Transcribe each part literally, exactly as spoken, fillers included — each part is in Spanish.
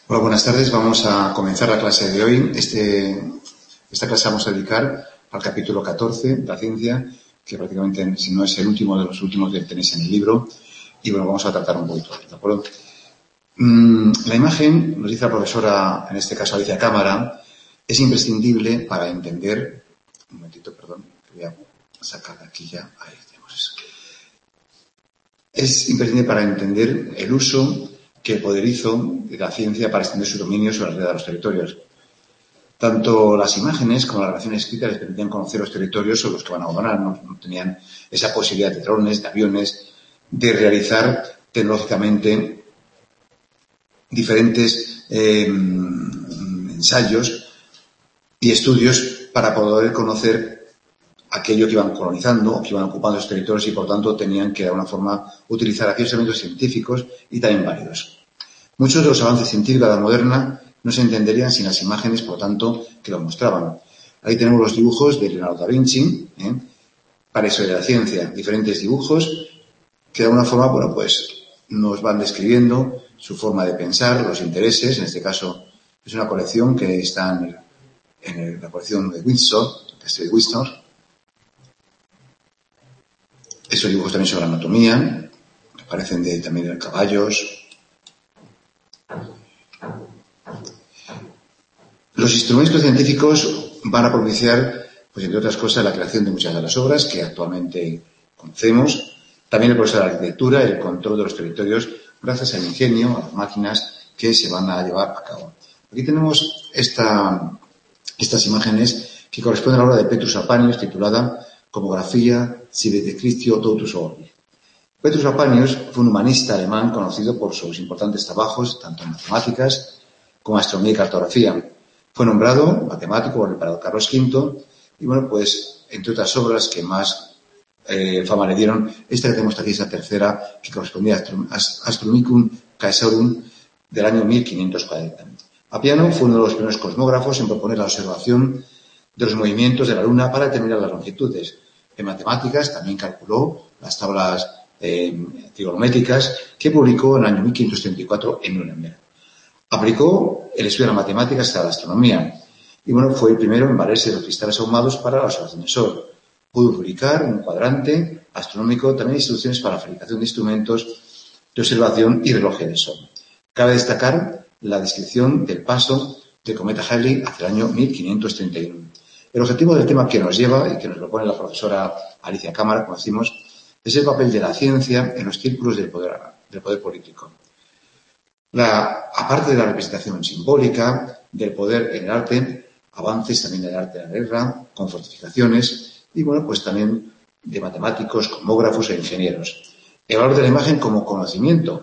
Hola, buenas tardes. Vamos a comenzar la clase de hoy. Este, esta clase vamos a dedicar al capítulo catorce de la ciencia, que prácticamente, si no es el último de los últimos que tenéis en el libro. Y bueno, vamos a tratar un poquito, ¿de acuerdo? Mm, la imagen, nos dice la profesora, en este caso Alicia Cámara, es imprescindible para entender... Un momentito, perdón, voy a sacar de aquí ya. Ahí tenemos eso. Es imprescindible para entender el uso que el poder hizo de la ciencia para extender su dominio sobre la red de los territorios. Tanto las imágenes como las relaciones escritas les permitían conocer los territorios sobre los que van a gobernar. No, no tenían esa posibilidad de drones, de aviones, de realizar tecnológicamente diferentes eh, ensayos y estudios para poder conocer aquello que iban colonizando o que iban ocupando esos territorios y, por tanto, tenían que, de alguna forma, utilizar aquellos elementos científicos y también válidos. Muchos de los avances científicos de la moderna no se entenderían sin las imágenes, por lo tanto, que lo mostraban. Ahí tenemos los dibujos de Leonardo da Vinci, ¿eh? Para eso de la ciencia, diferentes dibujos que, de alguna forma, bueno, pues, nos van describiendo su forma de pensar, los intereses. En este caso, es una colección que está en, el, en el, la colección de Windsor, el castillo de Windsor. Esos dibujos también sobre anatomía, aparecen de, también de caballos. Los instrumentos científicos van a propiciar, pues entre otras cosas, la creación de muchas de las obras que actualmente conocemos. También el proceso de la arquitectura y el control de los territorios gracias al ingenio, a las máquinas que se van a llevar a cabo. Aquí tenemos esta, estas imágenes que corresponden a la obra de Petrus Apanius titulada Cosmografía sive de Christio totus orbi. Petrus Apanius fue un humanista alemán conocido por sus importantes trabajos, tanto en matemáticas como en astronomía y cartografía. Fue nombrado matemático por el emperador Carlos quinto y, bueno, pues, entre otras obras que más eh, fama le dieron, esta que tenemos aquí es la tercera, que correspondía a Astronomicum Caesarum del año mil quinientos cuarenta. Appiano fue uno de los primeros cosmógrafos en proponer la observación de los movimientos de la Luna para determinar las longitudes. En matemáticas también calculó las tablas eh, trigonométricas que publicó en el año mil quinientos treinta y cuatro en Nuremberg. Aplicó el estudio de la matemática hasta la astronomía y, bueno, fue el primero en valerse de los cristales ahumados para la observación del Sol. Pudo publicar un cuadrante astronómico, también instrucciones para la fabricación de instrumentos de observación y relojes del Sol. Cabe destacar la descripción del paso del cometa Halley hacia el año mil quinientos treinta y uno. El objetivo del tema que nos lleva y que nos propone la profesora Alicia Cámara, como decimos, es el papel de la ciencia en los círculos del poder, del poder político. La, aparte de la representación simbólica del poder en el arte, avances también del arte de la guerra, con fortificaciones y, bueno, pues también de matemáticos, cosmógrafos e ingenieros. El valor de la imagen como conocimiento,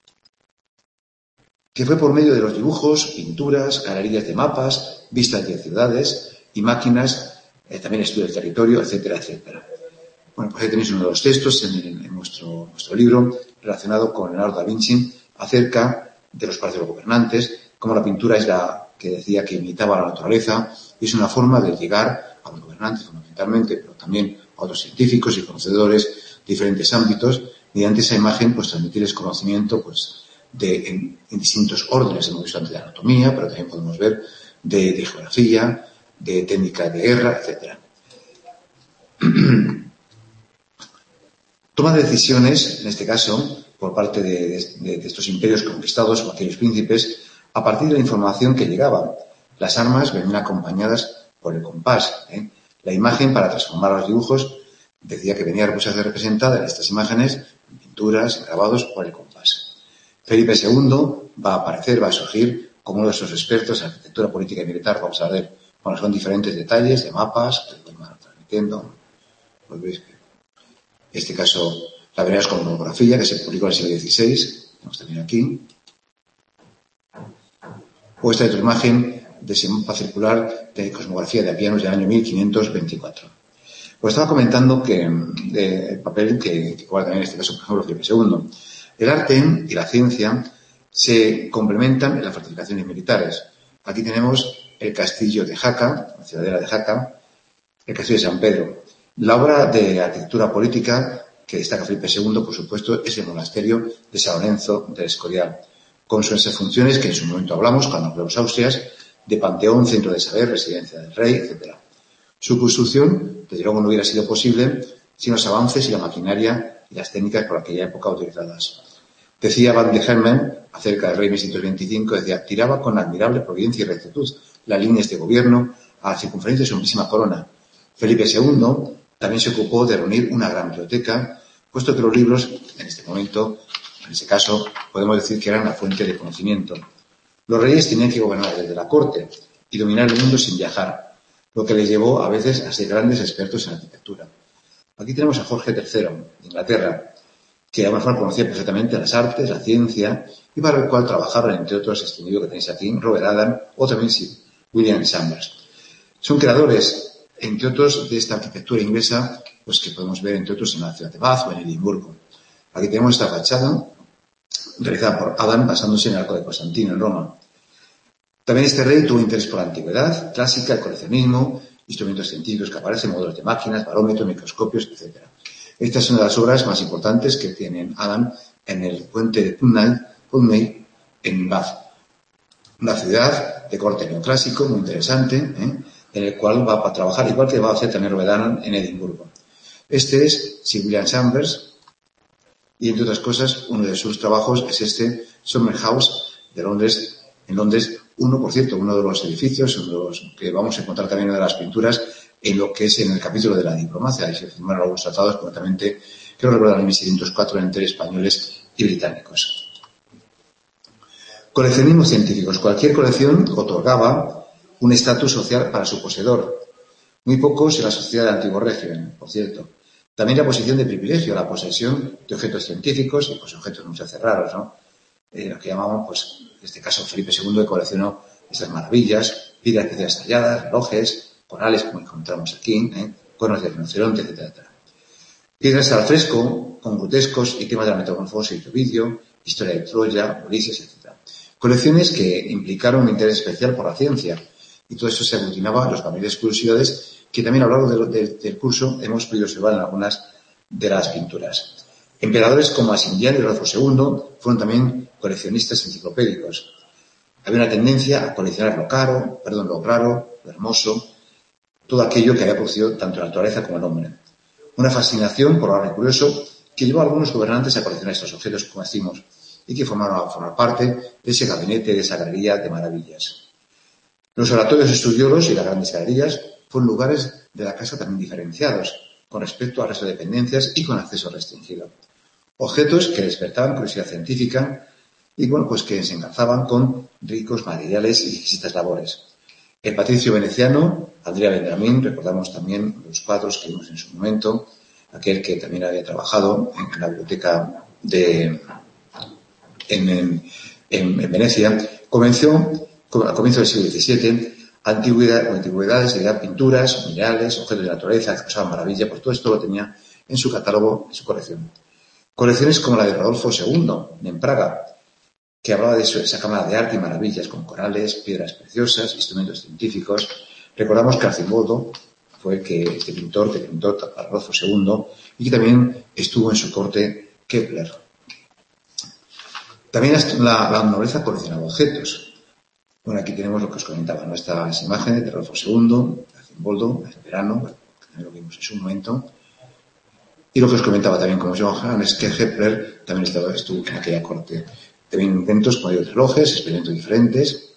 que fue por medio de los dibujos, pinturas, galerías de mapas, vistas de ciudades y máquinas, eh, también estudio del territorio, etcétera, etcétera. Bueno, pues ahí tenéis uno de los textos en, en nuestro, nuestro libro relacionado con Leonardo da Vinci acerca de los padres de los gobernantes, como la pintura es la que decía que imitaba la naturaleza y es una forma de llegar a los gobernantes fundamentalmente, pero también a otros científicos y conocedores de diferentes ámbitos, mediante esa imagen, pues transmitirles conocimiento, pues, de, en, en distintos órdenes. Hemos visto antes de anatomía, pero también podemos ver de, de geografía, de técnica de guerra, etcétera. Toma de decisiones, en este caso, por parte de, de, de estos imperios conquistados o aquellos príncipes, a partir de la información que llegaba. Las armas venían acompañadas por el compás, ¿eh? La imagen, para transformar los dibujos, decía que venía muchas veces representada en estas imágenes, en pinturas, en grabados, por el compás. Felipe segundo va a aparecer, va a surgir como uno de esos expertos en arquitectura política y militar. Vamos a ver, bueno, son diferentes detalles de mapas que se van transmitiendo. Pues veis que en este caso, la primera cosmografía, que se publicó en el siglo dieciséis, tenemos también aquí. O esta otra imagen de ese mapa circular de cosmografía de Appiano del año mil quinientos veinticuatro. Pues estaba comentando que de, el papel que, que juega también en este caso, por ejemplo, Felipe segundo. El arte y la ciencia se complementan en las fortificaciones militares. Aquí tenemos el castillo de Jaca, la ciudadela de Jaca, el castillo de San Pedro. La obra de arquitectura política que destaca Felipe segundo, por supuesto, es el monasterio de San Lorenzo del Escorial. con sus funciones que en su momento hablamos, cuando hablamos Austrias, de panteón, centro de saber, residencia del rey, etcétera. Su construcción, desde luego, no hubiera sido posible sin los avances y la maquinaria y las técnicas por aquella época utilizadas. Decía Van de Hermen, acerca del rey mil seiscientos veinticinco, decía, tiraba con admirable providencia y rectitud las líneas de gobierno a la circunferencia de su amplísima corona. Felipe segundo también se ocupó de reunir una gran biblioteca, puesto que los libros, en este momento, en ese caso, podemos decir que eran la fuente de conocimiento. Los reyes tenían que gobernar desde la corte y dominar el mundo sin viajar, lo que les llevó a veces a ser grandes expertos en arquitectura. Aquí tenemos a Jorge tercero, de Inglaterra, que a lo mejor conocía perfectamente las artes, la ciencia, y para el cual trabajaron, entre otros, este individuo que tenéis aquí, Robert Adam, o también William Chambers. Son creadores, entre otros, de esta arquitectura inglesa, pues que podemos ver, entre otros, en la ciudad de Bath o en Edimburgo. Aquí tenemos esta fachada, realizada por Adam, basándose en el arco de Constantino, en Roma. También este rey tuvo interés por la antigüedad clásica, el coleccionismo, instrumentos científicos que aparecen, modelos de máquinas, barómetros, microscopios, etcétera. Estas son las obras más importantes que tienen Adam en el puente de Putney, en Bath. Una ciudad de corte neoclásico, muy interesante, ¿eh? en el cual va a trabajar, igual que va a hacer también Robert Adam en Edimburgo. Este es Sir William Chambers, y entre otras cosas, uno de sus trabajos es este Summer House de Londres, en Londres, uno, por cierto, uno de los edificios, uno de los que vamos a encontrar también una de las pinturas en lo que es en el capítulo de la diplomacia. Ahí se firmaron algunos tratados, concretamente, creo recordar en mil seiscientos cuatro entre españoles y británicos. Coleccionismos científicos. Cualquier colección otorgaba un estatus social para su poseedor. Muy pocos en la sociedad del antiguo régimen, por cierto. También la posición de privilegio, la posesión de objetos científicos, y pues objetos muchas veces raros, ¿no? Eh, lo que llamamos, pues, en este caso, Felipe segundo, que coleccionó estas maravillas, piedras piedras talladas, relojes, corales, como encontramos aquí, ¿eh? Cuernos de rinoceronte, etcétera, etcétera. Piedras al fresco, con grutescos y temas de la metamorfosis de Ovidio, historia de Troya, Ulises, etcétera. Colecciones que implicaron un interés especial por la ciencia, y todo eso se aglutinaba en las familiares curiosidades que también a lo largo de, de, del curso hemos podido observar en algunas de las pinturas. Emperadores como Asiniano y Rodolfo segundo fueron también coleccionistas enciclopédicos. Había una tendencia a coleccionar lo caro, perdón, lo raro, lo hermoso, todo aquello que había producido tanto la naturaleza como el hombre. Una fascinación por lo raro y curioso que llevó a algunos gobernantes a coleccionar estos objetos, como decimos, y que formaron a formar parte de ese gabinete, de esa galería de maravillas. Los oratorios estudiosos y las grandes galerías fueron lugares de la casa también diferenciados con respecto al resto de dependencias y con acceso restringido. Objetos que despertaban curiosidad científica y, bueno, pues que se engarzaban con ricos materiales y exquisitas labores. El patricio veneciano, Andrea Vendramín, recordamos también los cuadros que vimos en su momento, aquel que también había trabajado en la biblioteca de, en, en, en Venecia, comenzó a comienzos del siglo diecisiete Antigüedad, antigüedades, de pinturas, minerales, objetos de naturaleza, que causaban maravilla, pues todo esto lo tenía en su catálogo, en su colección. Colecciones como la de Rodolfo segundo, en Praga, que hablaba de eso, esa cámara de arte y maravillas, con corales, piedras preciosas, instrumentos científicos. Recordamos que Arcimboldo fue que este pintor que pintó a Rodolfo segundo y que también estuvo en su corte Kepler. También la, la nobleza coleccionaba objetos. Bueno, aquí tenemos lo que os comentaba, ¿no? Estas imágenes de Rodolfo segundo, Arcimboldo, el verano, bueno, que lo vimos en su momento. Y lo que os comentaba también, como Johann, es que Kepler también estaba, estuvo en aquella corte. También inventos como los relojes, experimentos diferentes.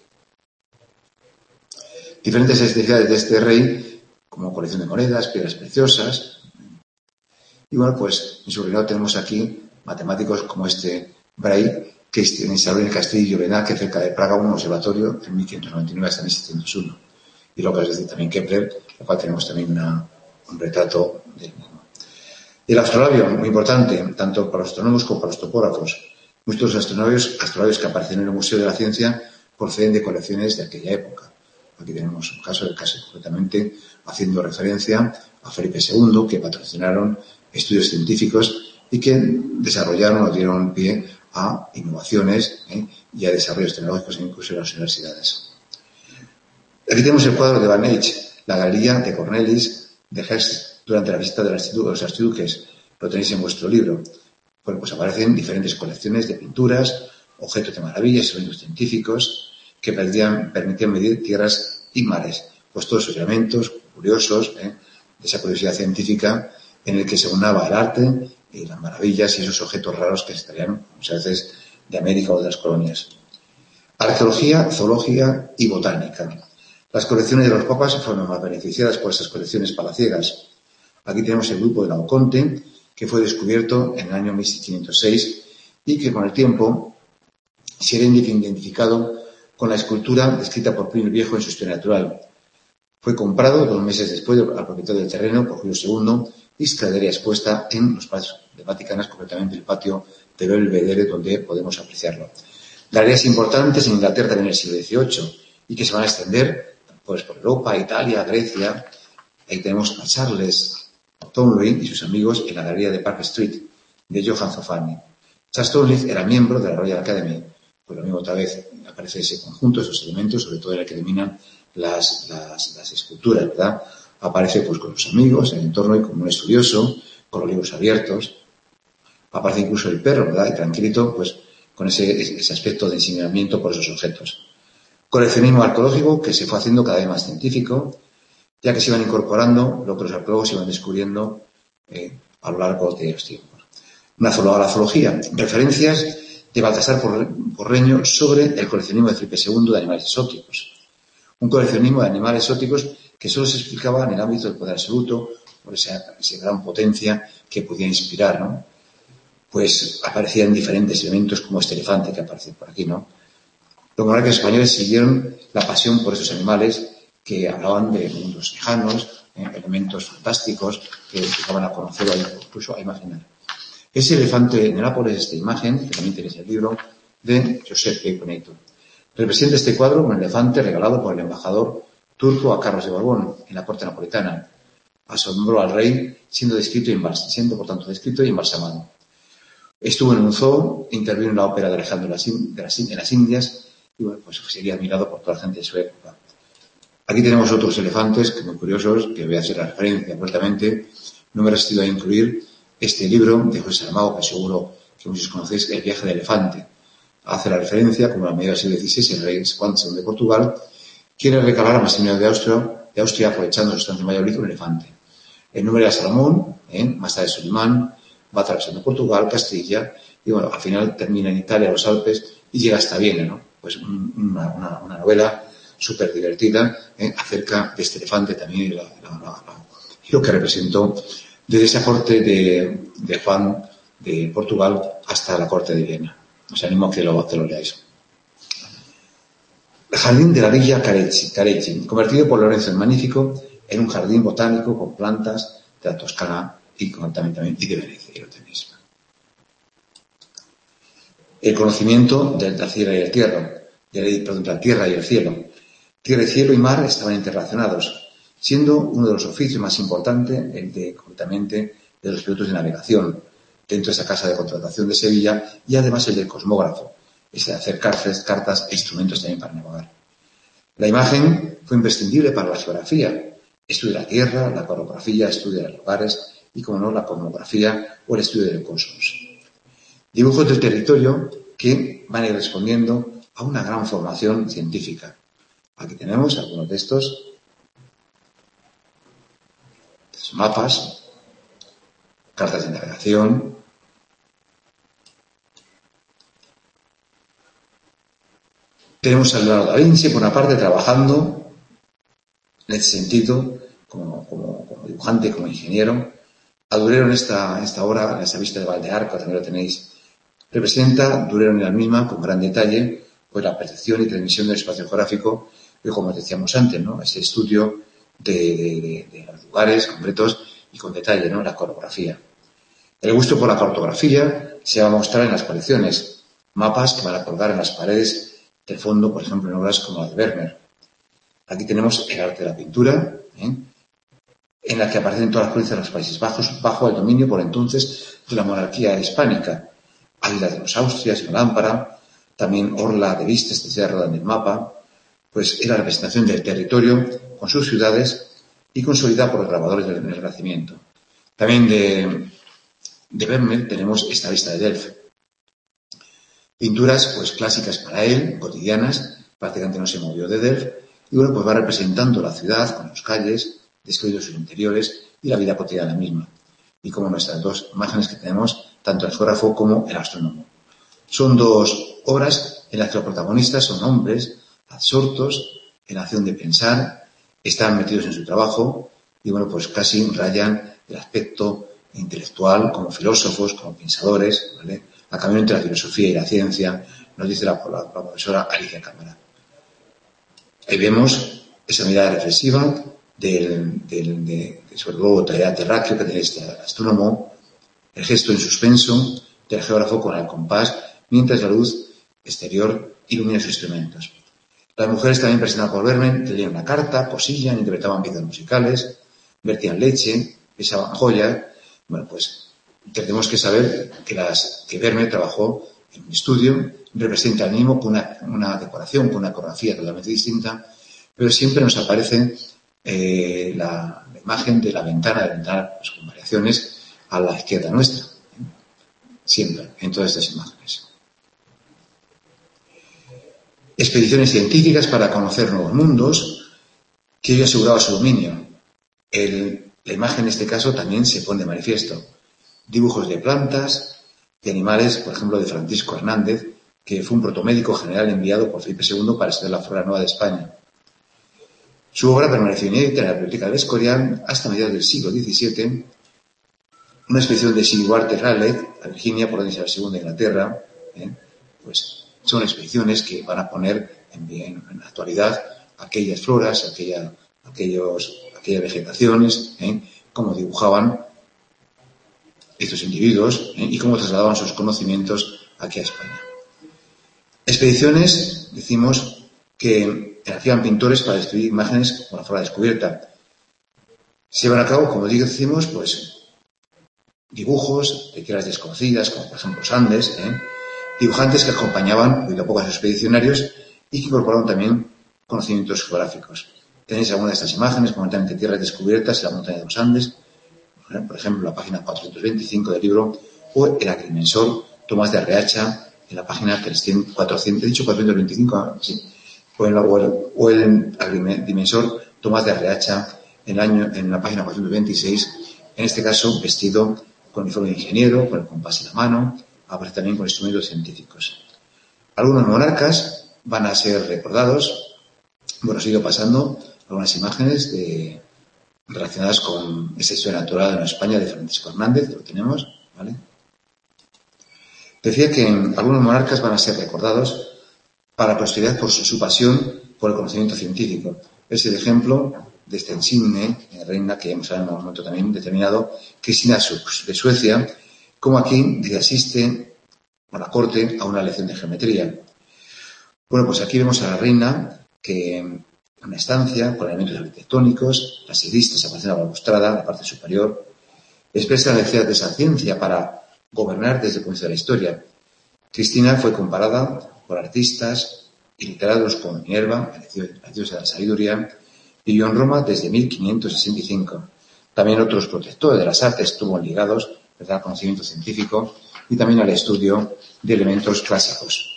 Diferentes especialidades de este rey, como colección de monedas, piedras preciosas. Y bueno, pues en su reinado tenemos aquí matemáticos como este Bray, que instaló en el castillo de Llobregat, que cerca de Praga, un observatorio en mil quinientos noventa y nueve hasta mil seiscientos uno. Y lo que os decía también Kepler, lo cual tenemos también una, un retrato del mismo. El astrolabio, muy importante, tanto para los astrónomos como para los topógrafos. Muchos astronavios, astronavios que aparecen en el Museo de la Ciencia proceden de colecciones de aquella época. Aquí tenemos un caso, el caso concretamente haciendo referencia a Felipe segundo, que patrocinaron estudios científicos y que desarrollaron o dieron pie a innovaciones ¿eh? y a desarrollos tecnológicos incluso en las universidades. Aquí tenemos el cuadro de Van Eyck, la galería de Cornelis de Herst durante la visita de los archiduques. Lo tenéis en vuestro libro. Bueno, pues aparecen diferentes colecciones de pinturas, objetos de maravillas, instrumentos científicos que permitían, permitían medir tierras y mares. Pues todos esos elementos curiosos, ¿eh? de esa curiosidad científica en el que se unaba el arte y las maravillas y esos objetos raros que se traían muchas veces de América o de las colonias. Arqueología, zoología y botánica. Las colecciones de los papas fueron más beneficiadas por esas colecciones palaciegas. Aquí tenemos el grupo de Laoconte, que fue descubierto en el año mil quinientos seis y que con el tiempo se ha identificado con la escultura descrita por Plinio el Viejo en su Historia Natural. Fue comprado dos meses después al propietario del terreno, por Julio segundo, y se quedaría expuesta en los patios de Vaticanas, concretamente el patio de Belvedere, donde podemos apreciarlo. Galerías importantes en Inglaterra también en el siglo dieciocho y que se van a extender pues, por Europa, Italia, Grecia. Ahí tenemos a Charles Townley y sus amigos en la galería de Park Street, de Johann Zoffany. Charles Townley era miembro de la Royal Academy. Pues lo mismo, otra vez aparece ese conjunto, esos elementos, sobre todo en el que dominan las, las, las esculturas, ¿verdad? Aparece pues con los amigos, en el entorno y como un estudioso, con los libros abiertos. Aparece incluso el perro, ¿verdad? Y tranquilito, pues con ese, ese aspecto de ensimismamiento por esos objetos. Coleccionismo arqueológico que se fue haciendo cada vez más científico, ya que se iban incorporando lo que los arqueólogos iban descubriendo eh, a lo largo de los tiempos. Una la zoología, referencias de Baltasar Porreño sobre el coleccionismo de Felipe segundo de animales exóticos. Un coleccionismo de animales exóticos que solo se explicaba en el ámbito del poder absoluto, por esa, esa gran potencia que podía inspirar, ¿no? Pues aparecían diferentes elementos como este elefante que aparece por aquí, ¿no? Los monarcas españoles siguieron la pasión por esos animales que hablaban de mundos lejanos, eh, elementos fantásticos que llegaban a conocer o incluso a imaginar. Ese elefante en Nápoles, esta imagen, que también tenéis el libro, de Giuseppe Bonetto. Representa este cuadro un elefante regalado por el embajador turco a Carlos de Borbón en la corte napolitana. Asombró al rey siendo descrito y embalsamado, siendo por tanto descrito y embalsamado. Estuvo en un zoo, intervino en la ópera de Alejandro de las, de las, en las Indias y bueno, pues sería admirado por toda la gente de su época. Aquí tenemos otros elefantes que muy curiosos, que voy a hacer la referencia correctamente. No me he resistido a incluir este libro de José Saramago, que seguro que muchos conocéis, El viaje del elefante. Hace la referencia, como a mediados del siglo dieciséis, el rey Juan segundo de Portugal quiere recalar a Maximiliano de Austria, de Austria aprovechando su estancia en Valladolid un elefante. El nombre era Salomón, ¿eh? Más tarde Solimán, va atravesando Portugal, Castilla, y bueno, al final termina en Italia, los Alpes, y llega hasta Viena, ¿no? Pues una, una, una novela súper divertida ¿eh? acerca de este elefante también y, la, la, la, la, y lo que representó desde esa corte de, de Juan de Portugal hasta la corte de Viena. Os animo a que lo, que lo leáis. El jardín de la Villa Carecci, Carecci, convertido por Lorenzo el Magnífico en un jardín botánico con plantas de la Toscana y, también, también, y de Venecia, y lo tenéis. El conocimiento de la tierra y el tierra, de, perdón, de la tierra y el cielo. Tierra y cielo y mar estaban interrelacionados, siendo uno de los oficios más importantes el de, concretamente, de los pilotos de navegación, dentro de esa casa de contratación de Sevilla, y además el del cosmógrafo, es de hacer cartas, cartas e instrumentos también para navegar. La imagen fue imprescindible para la geografía, estudio de la Tierra, la cartografía, estudio de los lugares y, como no, la cosmografía o el estudio del cosmos. Dibujos del territorio que van a ir respondiendo a una gran formación científica. Aquí tenemos algunos de estos, estos mapas, cartas de navegación. Tenemos a Leonardo da Vinci, por una parte, trabajando en ese sentido, como, como, como dibujante, como ingeniero. A Durero en esta, en esta obra, en esa vista de Valdearco, también lo tenéis. Representa Durero en la misma, con gran detalle, pues la percepción y transmisión del espacio geográfico, que como decíamos antes, ¿no? Ese estudio de, de, de, de los lugares concretos y con detalle, ¿no? La cartografía. El gusto por la cartografía se va a mostrar en las colecciones, mapas que van a colgar en las paredes del fondo, por ejemplo, en obras como la de Vermeer. Aquí tenemos el arte de la pintura, ¿eh? en la que aparecen todas las provincias de los Países Bajos bajo el dominio por entonces de la monarquía hispánica. Ávila de los Austrias en Lámpara, también Orla de Vistes de Cerro en el mapa, pues era la representación del territorio con sus ciudades y consolidada por los grabadores del Renacimiento. También de, de Vermeer tenemos esta vista de Delft. Pinturas pues clásicas para él, cotidianas, prácticamente no se movió de Delft, y bueno, pues va representando la ciudad con sus calles, describiendo sus interiores y la vida cotidiana misma. Y como nuestras dos imágenes que tenemos, tanto el geógrafo como el astrónomo. Son dos obras en las que los protagonistas son hombres absortos en la acción de pensar, están metidos en su trabajo y bueno, pues casi rayan el aspecto intelectual como filósofos, como pensadores, ¿vale? A camino entre la filosofía y la ciencia, nos dice la, la, la profesora Alicia Cámara. Ahí vemos esa mirada reflexiva del, del, de, de sobre todo tarea terráqueo que tiene este astrónomo, el gesto en suspenso del geógrafo con el compás, mientras la luz exterior ilumina sus instrumentos. Las mujeres también presentadas por Vermeer leían una carta, cosillan, interpretaban piezas musicales, vertían leche, pesaban joyas. Bueno, pues tenemos que saber que, las, que Vermeer trabajó en un estudio, representa al mismo con una, una decoración, con una coreografía totalmente distinta, pero siempre nos aparece eh, la, la imagen de la ventana, de la ventana pues, con variaciones a la izquierda nuestra, ¿eh? Siempre, en todas estas imágenes. Expediciones científicas para conocer nuevos mundos, que ello aseguraba su dominio. El, la imagen en este caso también se pone de manifiesto. Dibujos de plantas, de animales, por ejemplo, de Francisco Hernández, que fue un protomédico general enviado por Felipe segundo para estudiar la flora nueva de España. Su obra permaneció inédita en la Biblioteca del Escorial hasta mediados del siglo diecisiete. Una expedición de Sir Walter Raleigh a Virginia por orden segunda de Inglaterra, ¿eh? Pues son expediciones que van a poner en, en, en la actualidad aquellas floras, aquella, aquellos, aquellas vegetaciones, ¿eh? Cómo dibujaban estos individuos, ¿eh? Y cómo trasladaban sus conocimientos aquí a España. Expediciones, decimos, que hacían pintores para destruir imágenes con la flora descubierta. Se llevan a cabo, como decimos, pues dibujos de tierras desconocidas, como por ejemplo los Andes, ¿eh? Dibujantes que acompañaban poquito a poco a sus expedicionarios y que incorporaron también conocimientos geográficos. Tenéis algunas de estas imágenes, concretamente tierras descubiertas en la montaña de los Andes, por ejemplo, la página cuatrocientos veinticinco del libro, o el agrimensor Tomás de Arreacha, en la página trescientos, cuatrocientos, he dicho cuatrocientos veinticinco, sí, o el, o el, o el agrimensor Tomás de Arreacha, en, el año, en la página cuatrocientos veintiséis, en este caso vestido con uniforme de ingeniero, con el compás en la mano, aparece también con instrumentos científicos. Algunos monarcas van a ser recordados. Bueno, os he ido pasando algunas imágenes de, relacionadas con esa historia natural en España de Francisco Hernández, lo tenemos, ¿vale? Decía que algunos monarcas van a ser recordados para la posteridad por su, su pasión por el conocimiento científico. Es el ejemplo de esta insigne reina que hemos hablado en un momento también determinado, Cristina de Suecia, como aquí asiste a la corte a una lección de geometría. Bueno, pues aquí vemos a la reina que en una estancia con elementos arquitectónicos, las iristas aparecen a la balustrada, la parte superior, expresa la necesidad de esa ciencia para gobernar desde el punto de vista de la historia. Cristina fue comparada por artistas y literatos como Minerva, la diosa de la sabiduría, vivió en Roma desde mil quinientos sesenta y cinco. También otros protectores de las artes estuvo ligados al conocimiento científico y también al estudio de elementos clásicos.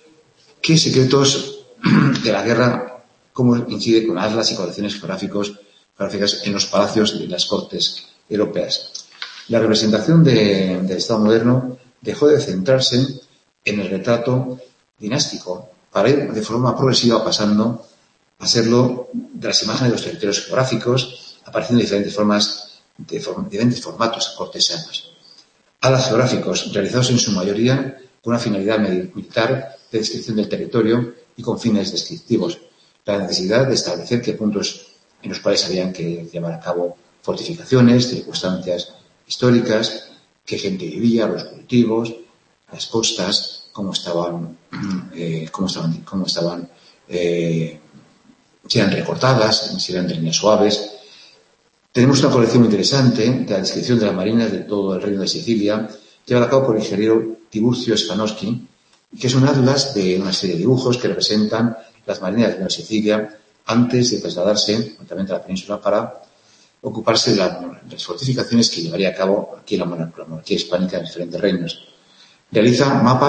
¿Qué secretos de la guerra, cómo incide con atlas y colecciones geográficos, geográficas en los palacios de las cortes europeas? La representación de, del Estado moderno dejó de centrarse en el retrato dinástico para ir de forma progresiva pasando a serlo de las imágenes de los territorios geográficos, apareciendo de diferentes formas, de form, diferentes formatos cortesanos. Atlas geográficos realizados en su mayoría con una finalidad militar de descripción del territorio y con fines descriptivos. La necesidad de establecer qué puntos en los cuales habían que llevar a cabo fortificaciones, circunstancias históricas, qué gente vivía, los cultivos, las costas, cómo estaban, eh, cómo estaban, cómo estaban eh, si eran recortadas, si eran de líneas suaves. Tenemos una colección interesante de la descripción de las marinas de todo el reino de Sicilia, llevada a cabo por el ingeniero Tiburcio Spanowski, que es un atlas de una serie de dibujos que representan las marinas de Sicilia antes de trasladarse justamente a la península para ocuparse de la, las fortificaciones que llevaría a cabo aquí la monarquía, la monarquía hispánica en diferentes reinos. Realiza mapas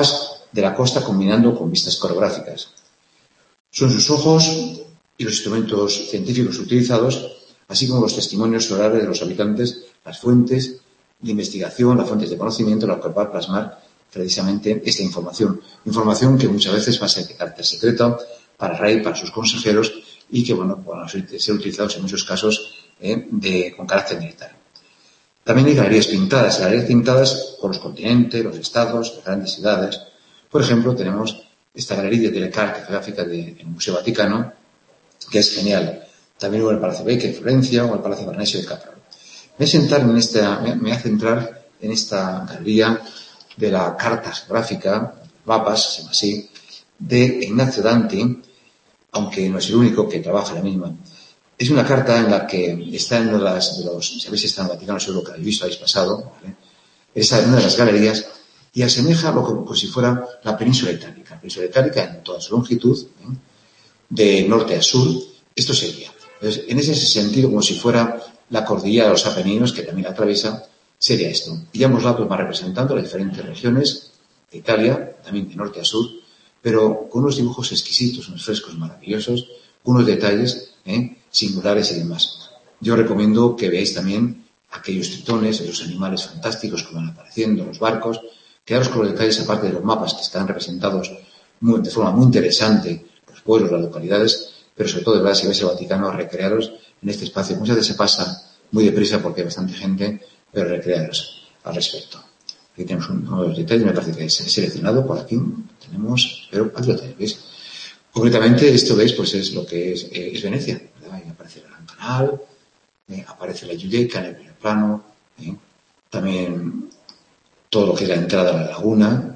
de la costa combinando con vistas coreográficas. Son sus ojos y los instrumentos científicos utilizados, así como los testimonios orales de los habitantes, las fuentes de investigación, las fuentes de conocimiento, las cuales va a plasmar precisamente esta información. Información que muchas veces va a ser de carácter secreto para el rey, para sus consejeros y que, bueno, van a ser utilizados en muchos casos eh, de, con carácter militar. También hay galerías pintadas, galerías pintadas con los continentes, los estados, las grandes ciudades. Por ejemplo, tenemos esta galería de telecarta gráfica del Museo Vaticano, que es genial. También hubo el Palacio Becca de Florencia o el Palacio Farnesio de Capra. Me voy a sentar en esta, me voy a centrar en esta galería de la carta geográfica, mapas, se llama así, de Ignacio Danti, aunque no es el único que trabaja la misma. Es una carta en la que está en una de, las, de los, si habéis estado en el Vaticano, seguro que habéis visto, habéis pasado, ¿vale? Es en una de las galerías y asemeja lo como si fuera la península itálica. La península itálica en toda su longitud, ¿eh? De norte a sur, esto sería. Entonces, en ese sentido, como si fuera la cordillera de los Apeninos, que también la atraviesa, sería esto. Y ambos lados van representando las diferentes regiones de Italia, también de norte a sur, pero con unos dibujos exquisitos, unos frescos maravillosos, unos detalles ¿eh? singulares y demás. Yo recomiendo que veáis también aquellos tritones, esos animales fantásticos que van apareciendo en los barcos, quedaros con los detalles aparte de los mapas que están representados muy, de forma muy interesante, los pueblos, las localidades, pero sobre todo, de verdad, si vais al Vaticano, recrearos en este espacio. Muchas veces se pasa muy deprisa porque hay bastante gente, pero recrearos al respecto. Aquí tenemos uno de los detalles, me parece que es seleccionado por aquí, tenemos, pero aquí lo tenéis, ¿veis? Concretamente, esto, ¿veis? Pues es lo que es, eh, es Venecia, ¿verdad? Ahí aparece el Gran Canal, eh, aparece la Giudecca en el primer plano, ¿eh? También todo lo que es la entrada a la laguna,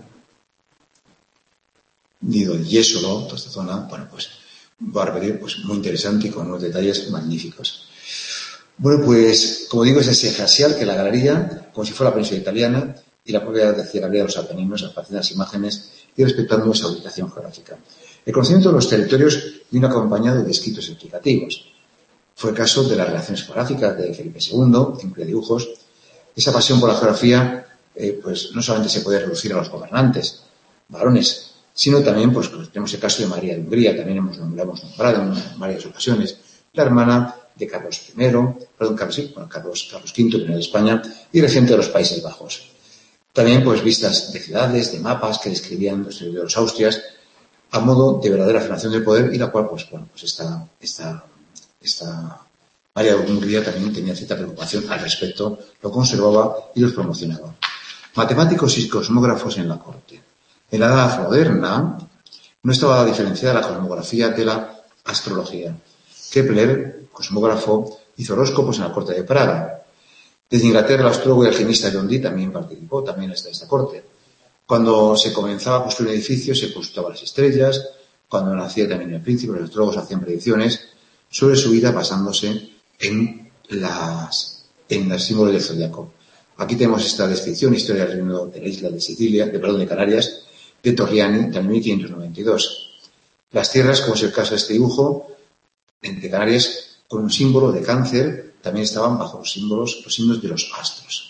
Nido del Jesolo, toda esta zona, bueno, pues va a repetir, pues muy interesante y con unos detalles magníficos. Bueno, pues, como digo, es ese facial que la galería, como si fuera la península italiana, y la propia galería de los Apeninos, aparecen las imágenes y respetando esa ubicación geográfica. El conocimiento de los territorios vino acompañado de escritos explicativos. Fue el caso de las relaciones geográficas de Felipe segundo, incluye dibujos. Esa pasión por la geografía, eh, pues no solamente se puede reducir a los gobernantes, varones, sino también, pues tenemos el caso de María de Hungría, también hemos, lo hemos nombrado en varias ocasiones, la hermana de Carlos primero, perdón, Carlos, sí, bueno, Carlos, Carlos quinto, primero de España, y regente de los Países Bajos. También, pues, vistas de ciudades, de mapas que describían los herederos austrias a modo de verdadera afirmación del poder y la cual, pues, bueno, pues esta, esta, esta María de Hungría también tenía cierta preocupación al respecto, lo conservaba y los promocionaba. Matemáticos y cosmógrafos en la corte. En la edad moderna no estaba diferenciada la cosmografía de la astrología. Kepler, cosmógrafo, hizo horóscopos en la corte de Praga. Desde Inglaterra, el astrólogo y alquimista John Dee también participó, también está en esta corte. Cuando se comenzaba a construir un edificio, se consultaban las estrellas. Cuando nacía también el príncipe, los astrólogos hacían predicciones sobre su vida basándose en las en los símbolos del zodiaco. Aquí tenemos esta descripción, historia del reino de la isla de Sicilia, de perdón, de Canarias, de Torriani, del mil quinientos noventa y dos. Las tierras, como es el caso de este dibujo, entre Canarias, con un símbolo de cáncer, también estaban bajo los símbolos, los signos de los astros.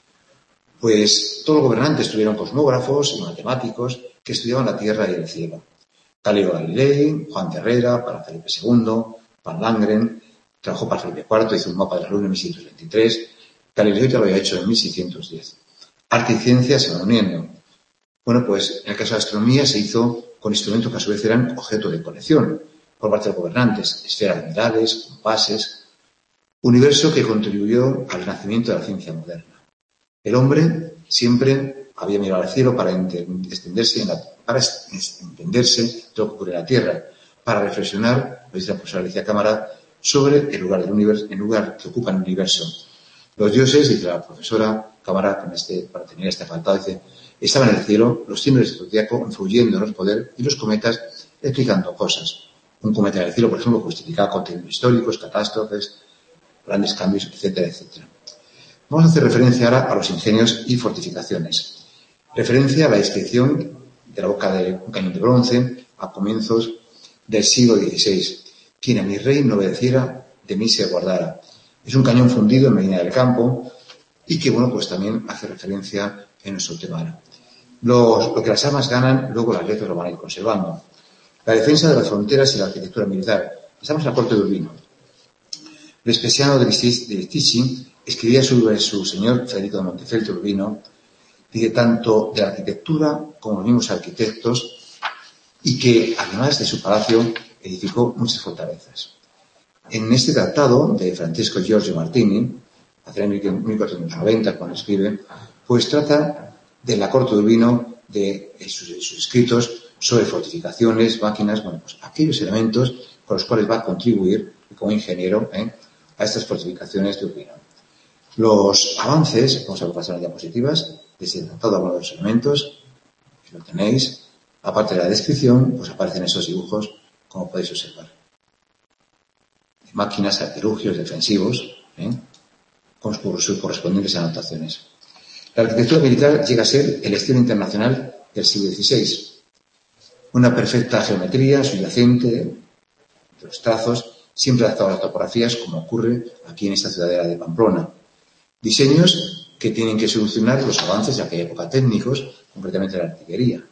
Pues todos los gobernantes tuvieron cosmógrafos y matemáticos que estudiaban la tierra y el cielo. Galileo Galilei, Juan de Herrera, para Felipe segundo, Van Langren, trabajó para Felipe cuarto, hizo un mapa de la luna en mil seiscientos veintitrés, Galileo ya lo había hecho en mil seiscientos diez. Arte y ciencia se van uniendo. Bueno, pues en el caso de la astronomía se hizo con instrumentos que a su vez eran objeto de colección por parte de los gobernantes, esferas de mirales, compases, universo que contribuyó al nacimiento de la ciencia moderna. El hombre siempre había mirado al cielo para entenderse, en la, para entenderse de lo que ocurre en la Tierra, para reflexionar, lo dice la profesora Alicia Cámara, sobre el lugar del universo, el lugar que ocupa el universo. Los dioses, dice la profesora Cámara, con este, para tener este apartado, dice, estaban en el cielo, los signos del zodiaco influyendo en los poderes y los cometas explicando cosas. Un cometa en el cielo, por ejemplo, justificaba contenidos históricos, catástrofes, grandes cambios, etcétera, etcétera. Vamos a hacer referencia ahora a los ingenios y fortificaciones. Referencia a la inscripción de la boca de un cañón de bronce a comienzos del siglo dieciséis. Quien a mi rey no obedeciera, de mí se guardara. Es un cañón fundido en Medina del Campo y que, bueno, pues también hace referencia en nuestro tema. Los, lo que las armas ganan, luego las letras lo van a ir conservando. La defensa de las fronteras y la arquitectura militar. Estamos en la corte de Urbino. Vespasiano de Listici escribía sobre su señor Federico de Montefeltro Urbino, dice tanto de la arquitectura como los mismos arquitectos, y que además de su palacio edificó muchas fortalezas. En este tratado de Francesco Giorgio Martini, hacia el mil cuatrocientos noventa, cuando escribe, pues trata de la corte de Urbino, de sus, de sus escritos sobre fortificaciones, máquinas, bueno, pues aquellos elementos con los cuales va a contribuir como ingeniero ¿eh? a estas fortificaciones de Urbino. Los avances, vamos a pasar a las diapositivas, desde el tratado de algunos de los elementos, que lo tenéis, aparte de la descripción, pues aparecen esos dibujos, como podéis observar. De máquinas, artilugios defensivos, ¿eh? con sus correspondientes anotaciones. La arquitectura militar llega a ser el estilo internacional del siglo dieciséis. Una perfecta geometría subyacente de los trazos, siempre adaptado a las topografías, como ocurre aquí en esta ciudadela de Pamplona. Diseños que tienen que solucionar los avances de aquella época técnicos, concretamente la artillería.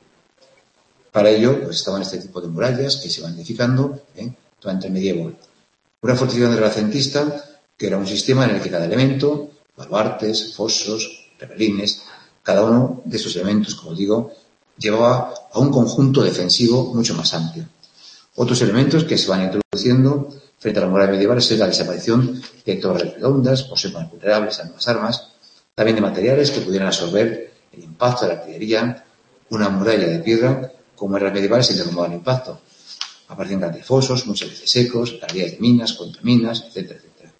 Para ello, pues estaban este tipo de murallas que se van edificando ¿eh? durante el medievo. Una fortificación renacentista, que era un sistema en el que cada elemento, baluartes, fosos, rebelines, cada uno de esos elementos, como digo, llevaba a un conjunto defensivo mucho más amplio. Otros elementos que se van introduciendo frente a la muralla medieval es la desaparición de torres redondas, por ser más vulnerables a nuevas armas, también de materiales que pudieran absorber el impacto de la artillería. Una muralla de piedra, como en las medievales, se derrumbaba el impacto. Aparecían grandes fosos, muchas veces secos, galerías de minas, contraminas, etcétera, etcétera.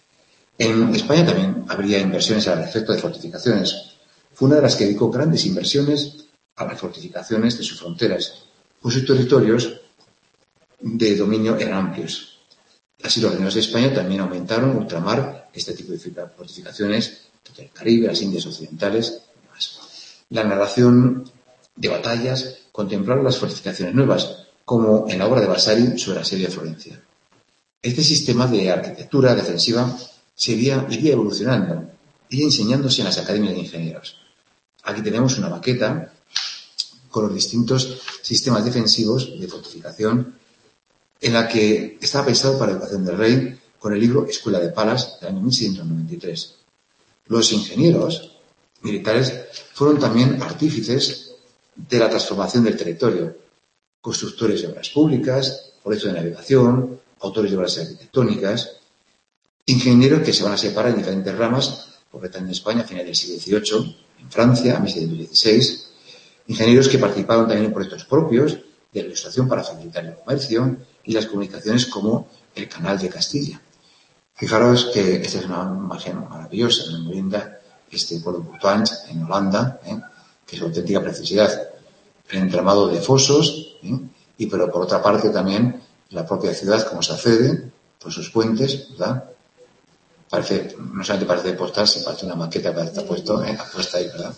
En España también habría inversiones al respecto de fortificaciones. Fue una de las que dedicó grandes inversiones a las fortificaciones de sus fronteras, pues sus territorios de dominio eran amplios. Así los reinos de España también aumentaron ultramar este tipo de fortificaciones del Caribe, las Indias Occidentales y demás. La narración de batallas contemplaron las fortificaciones nuevas, como en la obra de Vasari sobre la asedio de Florencia. Este sistema de arquitectura defensiva sería, iría evolucionando, iría enseñándose en las academias de ingenieros. Aquí tenemos una maqueta con los distintos sistemas defensivos de fortificación en la que estaba pensado para la educación del rey con el libro Escuela de Palas del año mil seiscientos noventa y tres. Los ingenieros militares fueron también artífices de la transformación del territorio, constructores de obras públicas, proyectos de navegación, autores de obras arquitectónicas, ingenieros que se van a separar en diferentes ramas, concretamente en España a finales del siglo dieciocho, en Francia a mil seiscientos dieciséis, ingenieros que participaron también en proyectos propios de la ilustración para facilitar el comercio y las comunicaciones como el Canal de Castilla. Fijaros que esta es una imagen maravillosa, muy linda, este pueblo Butanch en Holanda, ¿eh? que es una auténtica preciosidad. El entramado de fosos, ¿eh? y pero por otra parte también la propia ciudad, como se accede, por sus puentes, ¿verdad? Parece, no solamente parece postal, se parece una maqueta que está puesto, ¿eh? puesta ahí, ¿verdad?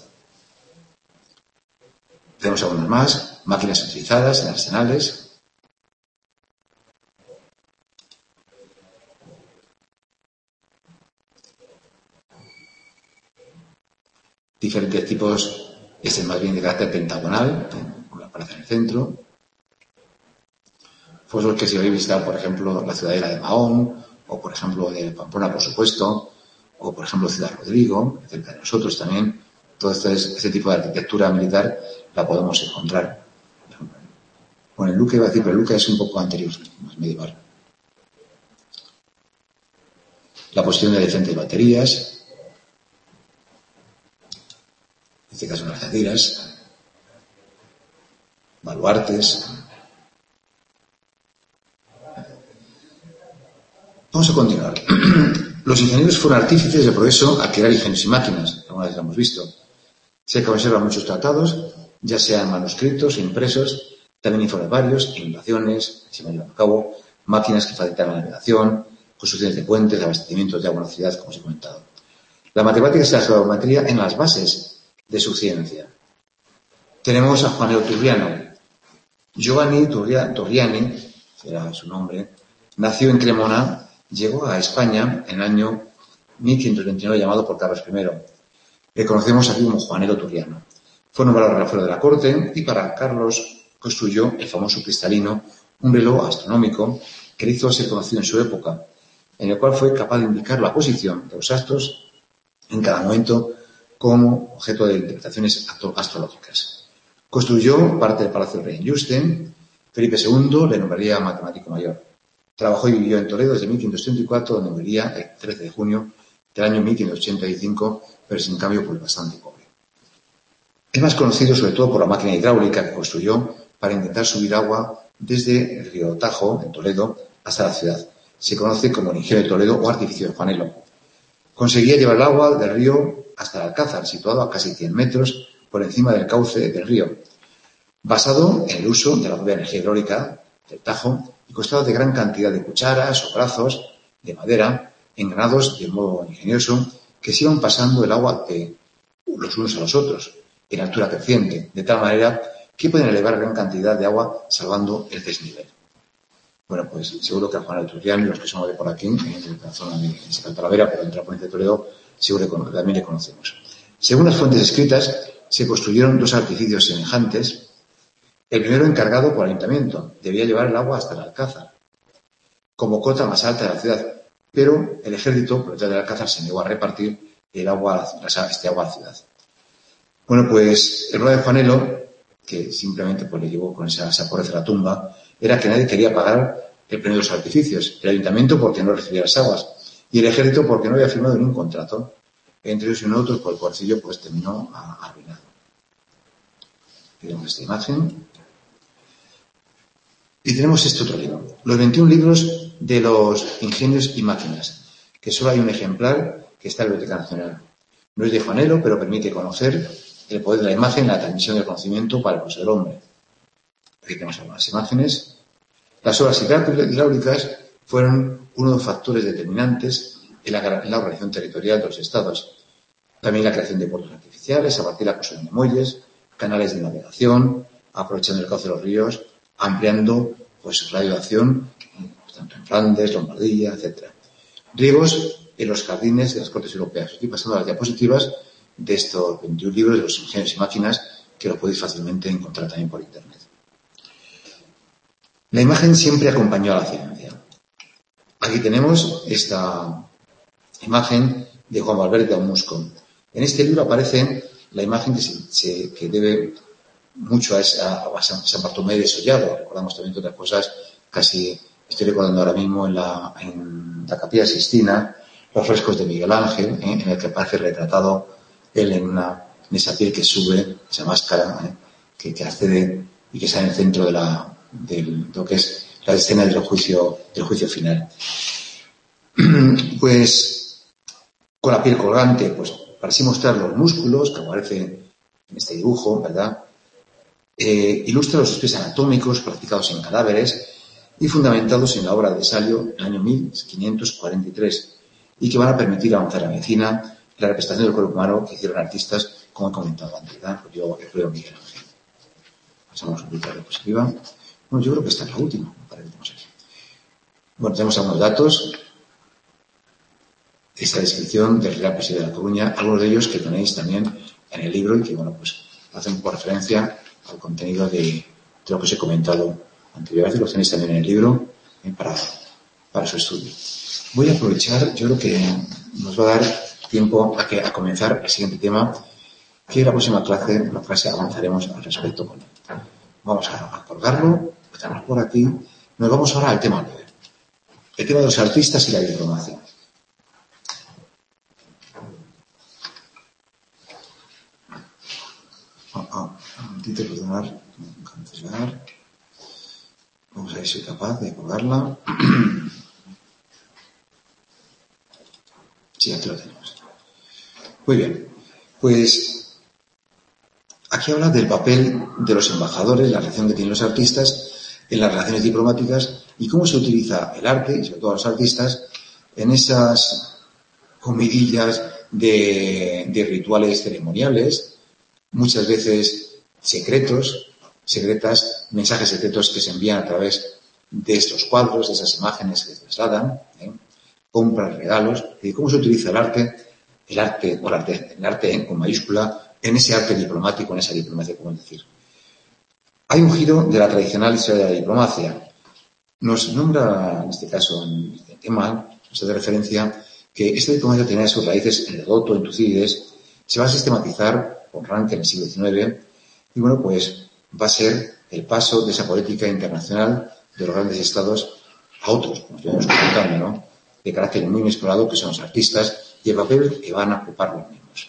Tenemos algunas más, máquinas utilizadas en arsenales. Diferentes tipos, este es más bien de carácter pentagonal, ¿eh? con la plaza en el centro. Fosos que se habéis visitado, por ejemplo, la ciudadela de Mahón, o por ejemplo de Pamplona, por supuesto, o por ejemplo Ciudad Rodrigo, cerca de nosotros también. Todo este, este tipo de arquitectura militar la podemos encontrar. Bueno, el Luque iba a decir, pero el Luque es un poco anterior, más medieval. La posición de diferentes baterías, en este caso las algeciras, baluartes. Vamos a continuar. Los ingenieros fueron artífices del progreso al crear ingenios y máquinas, alguna vez lo hemos visto. Se conservan muchos tratados, ya sean manuscritos, impresos, también informes varios, inundaciones, se van llevando a cabo, máquinas que facilitaban la navegación, construcciones de puentes, abastecimientos de agua en la ciudad, como os he comentado. La matemática y la geometría en las bases de su ciencia. Tenemos a Juanelo Turriano. Giovanni Turriani, era su nombre, nació en Cremona, llegó a España en el año mil quinientos veintinueve, llamado por Carlos primero. Le conocemos aquí como Juanelo Turriano. Fue nombrado relojero de la corte y para Carlos construyó el famoso cristalino, un reloj astronómico que le hizo ser conocido en su época, en el cual fue capaz de indicar la posición de los astros en cada momento como objeto de interpretaciones astrológicas. Construyó parte del Palacio del Rey en Yuste. Felipe segundo le nombraría matemático mayor. Trabajó y vivió en Toledo desde mil quinientos treinta y cuatro, donde moriría el trece de junio del año mil quinientos ochenta y cinco, pero sin cambio pues bastante pobre. Es más conocido sobre todo por la máquina hidráulica que construyó para intentar subir agua desde el río Tajo, en Toledo, hasta la ciudad. Se conoce como el ingenio de Toledo o artificio de Juanelo. Conseguía llevar el agua del río hasta el Alcázar, situado a casi cien metros por encima del cauce del río, basado en el uso de la propia energía hidráulica del Tajo y costado de gran cantidad de cucharas o brazos de madera engranados de modo ingenioso que se iban pasando el agua de los unos a los otros en altura creciente, de tal manera que pueden elevar gran cantidad de agua salvando el desnivel. Bueno, pues seguro que a Juan Alturián y los que somos de por aquí, en la zona de Santa Talavera, pero entre la provincia de Toledo, seguro que también le conocemos. Según las fuentes escritas, se construyeron dos artificios semejantes. El primero encargado por el ayuntamiento, debía llevar el agua hasta el Alcázar, como cota más alta de la ciudad, pero el ejército, por detrás del Alcázar, se negó a repartir el agua, este agua a la ciudad. Bueno, pues el rey de Juanelo, que simplemente pues, le llevó con esa, esa pobreza a la tumba, era que nadie quería pagar el premio de los artificios. El ayuntamiento porque no recibía las aguas y el ejército porque no había firmado ningún contrato. Entre ellos y nosotros, por el pobrecillo, pues terminó arruinado. Tenemos esta imagen. Y tenemos este otro libro. Los veintiún libros de los ingenios y máquinas, que solo hay un ejemplar que está en la Biblioteca Nacional. No es de Juanelo, pero permite conocer el poder de la imagen, la transmisión del conocimiento para el uso del hombre. Aquí tenemos algunas imágenes. Las obras hidráulicas fueron uno de los factores determinantes en la, en la organización territorial de los estados. También la creación de puertos artificiales a partir de la construcción de muelles, canales de navegación, aprovechando el cauce de los ríos, ampliando pues, su radio de acción, tanto en Flandes, Lombardía, etcétera. Riegos en los jardines de las cortes europeas. Estoy pasando a las diapositivas de estos veintiún libros de los ingenios y máquinas que lo podéis fácilmente encontrar también por internet. La imagen siempre acompañó a la ciencia. Aquí tenemos esta imagen de Juan Valverde Musco. En este libro aparece la imagen que, se, se, que debe mucho a, esa, a San, San Bartolomé de Sollado. Recordamos también otras cosas, casi estoy recordando ahora mismo en la, en la Capilla Sixtina, los frescos de Miguel Ángel, ¿eh? En el que aparece retratado él en, una, en esa piel que sube, esa máscara, ¿eh? que, que accede y que está en el centro de, la, de lo que es la escena del juicio, del juicio final. Pues con la piel colgante, pues para así mostrar los músculos que aparecen en este dibujo, ¿verdad? Eh, ilustra los estudios anatómicos practicados en cadáveres y fundamentados en la obra de Salio en el año mil quinientos cuarenta y tres y que van a permitir avanzar la medicina y la representación del cuerpo humano que hicieron artistas, como he comentado antes, ¿verdad? Pues yo creo Miguel Ángel. Pasamos un poquito a la diapositiva. Bueno, yo creo que esta es la última. Bueno, tenemos algunos datos. Esta descripción del Real Presidio de La Coruña, algunos de ellos que tenéis también en el libro y que, bueno, pues hacen por referencia al contenido de, de lo que os he comentado anteriormente. Lo tenéis también en el libro eh, para, para su estudio. Voy a aprovechar, yo creo que nos va a dar tiempo a, que, a comenzar el siguiente tema, que en la próxima clase, la clase avanzaremos al respecto con él. Vamos a, a colgarlo, estamos por aquí. Nos vamos ahora al tema nueve. El tema de los artistas y la diplomacia. Oh, oh, un momentito, perdonar, cancelar. Vamos a ver si soy capaz de colgarla. Sí, aquí lo tenemos. Muy bien. Pues aquí habla del papel de los embajadores, la relación que tienen los artistas en las relaciones diplomáticas y cómo se utiliza el arte, y sobre todo los artistas, en esas comidillas de, de rituales ceremoniales, muchas veces secretos, secretas, mensajes secretos que se envían a través de estos cuadros, de esas imágenes que se trasladan, ¿eh? compras, regalos, y cómo se utiliza el arte, el arte, o el arte, el arte con mayúscula, en ese arte diplomático, en esa diplomacia, como decir. Hay un giro de la tradicional historia de la diplomacia. Nos nombra, en este caso, en este tema, nos hace referencia que esta diplomacia tenía sus raíces en Heródoto, en Tucídides, se va a sistematizar por Ranke en el siglo diecinueve, y bueno, pues va a ser el paso de esa política internacional de los grandes estados a otros, como estuvimos comentando, ¿no? De carácter muy inexplorado, que son los artistas, y el papel que van a ocupar los mismos.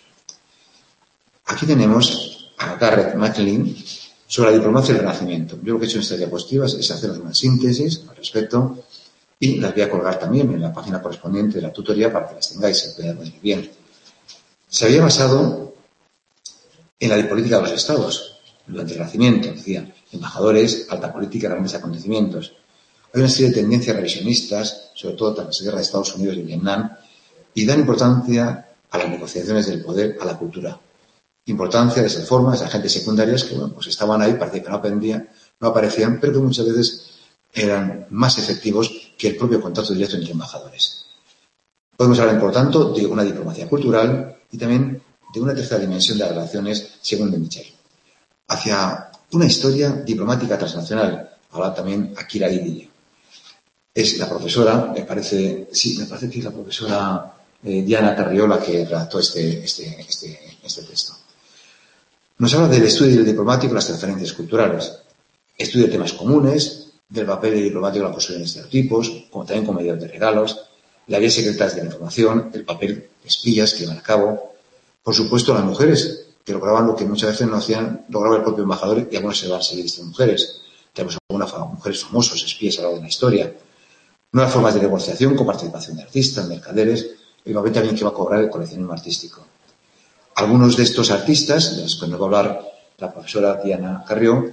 Aquí tenemos a Garrett McLean sobre la diplomacia del Renacimiento. Yo lo que he hecho en estas diapositivas es haceros una síntesis al respecto y las voy a colgar también en la página correspondiente de la tutoría para que las tengáis y puedan ver bien. Se había basado en la política de los estados durante el Renacimiento, decía, embajadores, alta política, grandes acontecimientos. Hay una serie de tendencias revisionistas, sobre todo tras la guerra de Estados Unidos y Vietnam, y dan importancia a las negociaciones del poder, a la cultura. Importancia de esas formas, de agentes secundarios que, bueno, pues estaban ahí, parecía que no aprendían, no aparecían, pero que muchas veces eran más efectivos que el propio contacto directo entre embajadores. Podemos hablar, por tanto, de una diplomacia cultural y también de una tercera dimensión de las relaciones, según de Michel, hacia una historia diplomática transnacional. Habla también Akira Idille. Es la profesora, me parece, sí, me parece que es la profesora eh, Diana Carriola que redactó este, este, este, este texto. Nos habla del estudio del diplomático y las transferencias culturales. Estudio de temas comunes, del papel del diplomático en la construcción de estereotipos, como también con medios de regalos, las vías secretas de la información, el papel de espías que llevan a cabo, por supuesto las mujeres, que lograban lo que muchas veces no hacían, lograba el propio embajador y algunos se van a seguir estas mujeres. Tenemos algunas mujeres famosas, espías a lo largo de la historia. Nuevas formas de negociación con participación de artistas, mercaderes, el papel también que va a cobrar el coleccionismo artístico. Algunos de estos artistas, de los que nos va a hablar la profesora Diana Carrió,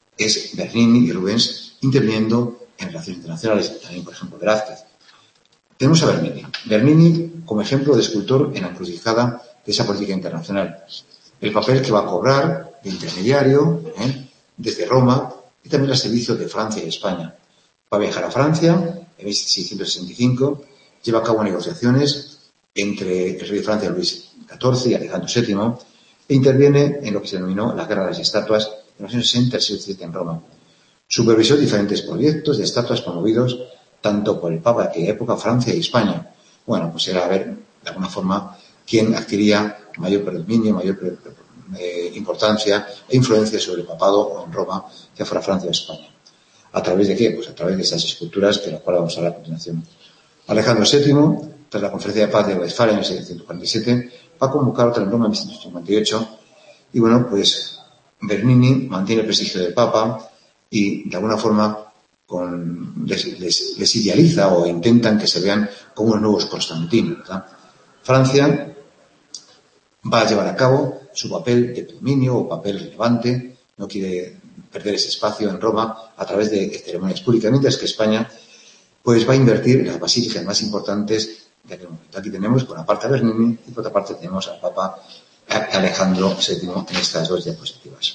es Bernini y Rubens interviniendo en relaciones internacionales, también, por ejemplo, Velázquez. Tenemos a Bernini. Bernini como ejemplo de escultor en la encrucijada de esa política internacional. El papel que va a cobrar de intermediario, ¿eh? desde Roma, y también al servicio de Francia y España. Va a viajar a Francia en mil seiscientos sesenta y cinco, lleva a cabo negociaciones entre el rey de Francia, Luis catorce, y Alejandro séptimo, e interviene en lo que se denominó la Guerra de las Estatuas en los años sesenta al siglo diecisiete en Roma. Supervisó diferentes proyectos de estatuas promovidos tanto por el Papa de aquella época, Francia y España. Bueno, pues era a ver, de alguna forma, quién adquiría mayor predominio, mayor pre eh, importancia e influencia sobre el papado en Roma, ya fuera Francia o España. ¿A través de qué? Pues a través de esas esculturas, de las cuales vamos a hablar a continuación. Alejandro séptimo, tras la Conferencia de Paz de Westfalia en mil setecientos cuarenta y siete, va a convocar otra en Roma en mil setecientos cincuenta y ocho, y bueno, pues Bernini mantiene el prestigio del Papa y, de alguna forma, con, les, les, les idealiza o intentan que se vean como unos nuevos Constantino, ¿verdad? Francia va a llevar a cabo su papel de predominio o papel relevante, no quiere perder ese espacio en Roma a través de ceremonias públicas, mientras que España pues va a invertir en las basílicas más importantes de aquel momento. Aquí tenemos por una parte a Bernini y por otra parte tenemos al Papa Alejandro séptimo en estas dos diapositivas.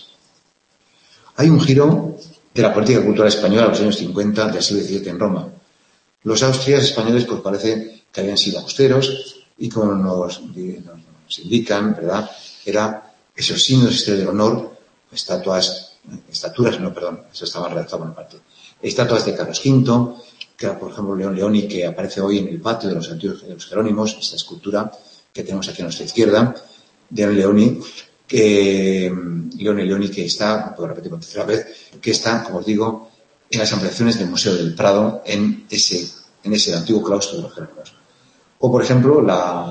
Hay un giro de la política cultural española a los años cincuenta del siglo diecisiete en Roma. Los austrias españoles pues parece que habían sido austeros y como nos, nos indican, ¿verdad?, era esos signos estrellas del honor, estatuas, estaturas, no, perdón, eso estaba redactado por una parte, estatuas de Carlos quinto, que era, por ejemplo, León Leoni, que aparece hoy en el patio de los antiguos de los Jerónimos, esta escultura que tenemos aquí a nuestra izquierda, de León Leoni, que Leone Leoni, que está, puedo repetir por tercera vez, que está, como os digo, en las ampliaciones del Museo del Prado, en ese, en ese antiguo claustro de los Jerónimos. O, por ejemplo, la,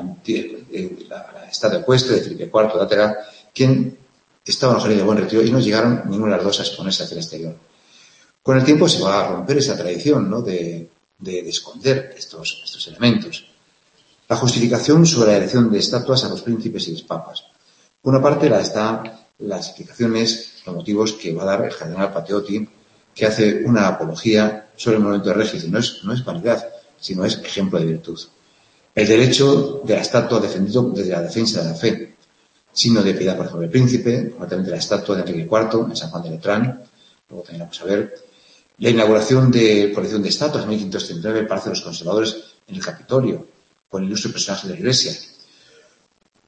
la, la estatua ecuestre de Felipe cuarto de Átera, quien estaba en los jardines de Buen Retiro y no llegaron ninguna de las dos a exponerse hacia el exterior. Con el tiempo se va a romper esa tradición, ¿no?, de, de, de esconder estos, estos elementos. La justificación sobre la elección de estatuas a los príncipes y los papas. Por una parte la está las explicaciones, los motivos que va a dar el cardenal Pateotti, que hace una apología sobre el monumento de Regis. No es, no es vanidad, sino es ejemplo de virtud. El derecho de la estatua defendido desde la defensa de la fe. Signo de piedad, por ejemplo, del príncipe, concretamente la estatua de Enrique cuarto en San Juan de Letrán. Luego también vamos a ver. La inauguración de colección de estatuas en mil quinientos treinta y nueve, el Palacio de los Conservadores en el Capitolio, con el ilustre personaje de la Iglesia.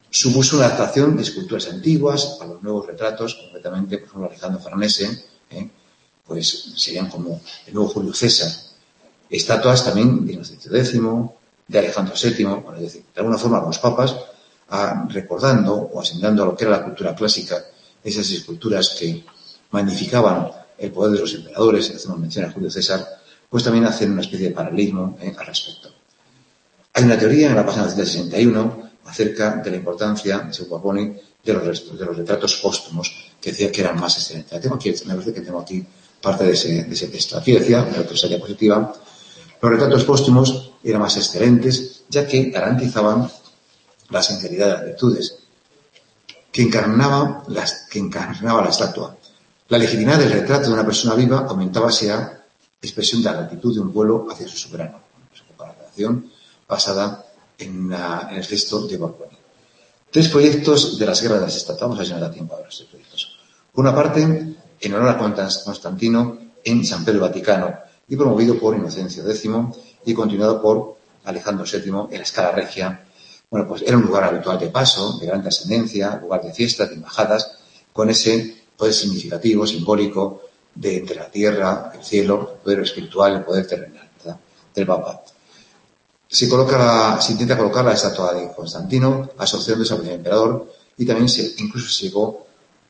Supuso una adaptación de esculturas antiguas a los nuevos retratos, concretamente, por ejemplo, Alejandro Farnese, ¿eh? pues serían como el nuevo Julio César. Estatuas también de Inocencio décimo, de Alejandro séptimo, bueno, es decir, de alguna forma los papas, a, recordando o asimilando a lo que era la cultura clásica, esas esculturas que magnificaban el poder de los emperadores, hacemos mención a Julio César, pues también hacen una especie de paralelismo ¿eh? al respecto. Hay una teoría en la página ciento sesenta y uno acerca de la importancia, se propone, de los, de los retratos póstumos, que decía que eran más excelentes. La tengo aquí, me parece que tengo aquí parte de ese, de ese texto. Aquí decía, en la tercera diapositiva, los retratos póstumos eran más excelentes, ya que garantizaban la sinceridad de las virtudes, que encarnaba, las, que encarnaba la estatua. La legitimidad del retrato de una persona viva aumentaba si era expresión de la gratitud de un pueblo hacia su soberano. Es una comparación basada en, la, en el texto de Borbón. Tres proyectos de las guerras de las estatuas. Vamos a ver si nos da tiempo a ver los tres proyectos. Por una parte, en honor a Constantino en San Pedro Vaticano y promovido por Inocencio décimo y continuado por Alejandro séptimo en la Scala Regia. Bueno, pues era un lugar habitual de paso, de gran trascendencia, lugar de fiestas, de embajadas, con ese poder significativo, simbólico, de entre la tierra, el cielo, el poder espiritual, el poder terrenal, ¿verdad? Del Papa. Se, coloca la, se intenta colocar la estatua de Constantino, asociándose al emperador, y también se, incluso se llegó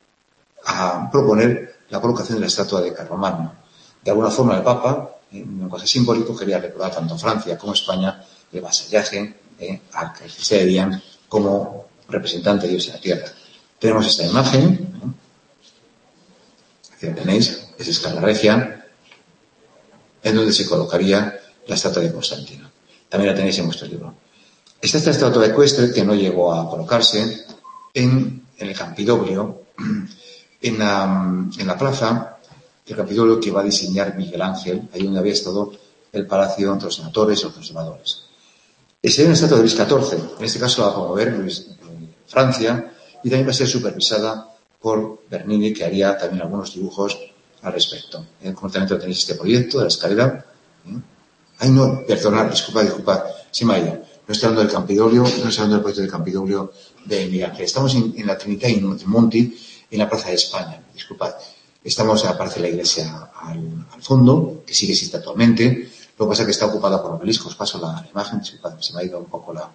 a proponer la colocación de la estatua de Carlomagno. De alguna forma el Papa, en un lenguaje simbólico, quería recordar tanto a Francia como a España el vasallaje eh, al que se debían como representante de Dios en la tierra. Tenemos esta imagen, ¿eh? Aquí la tenéis, es Scala Regia, en donde se colocaría la estatua de Constantino. También la tenéis en vuestro libro. Esta es la estatua ecuestre que no llegó a colocarse en, en el Campidoglio, en la, en la plaza, el Campidoglio que va a diseñar Miguel Ángel, ahí donde había estado el palacio entre los senadores y los conservadores. Sería una estatua de Luis catorce, en este caso la va a promover Luis, eh, Francia, y también va a ser supervisada por Bernini, que haría también algunos dibujos al respecto. En concretamente tenéis este proyecto de la escalera. ¿eh? Ay, no, perdonad, disculpad, disculpad, se me ha ido. No estoy hablando del Campidoglio, no estoy hablando del proyecto del Campidoglio de Miguel Ángel. Estamos en, en la Trinità in Monti, en la Plaza de España, disculpad. Estamos, aparece la iglesia al, al fondo, que sigue existe actualmente. Lo que pasa es que está ocupada por obeliscos. Paso la, la imagen, disculpad, se me ha ido un poco la...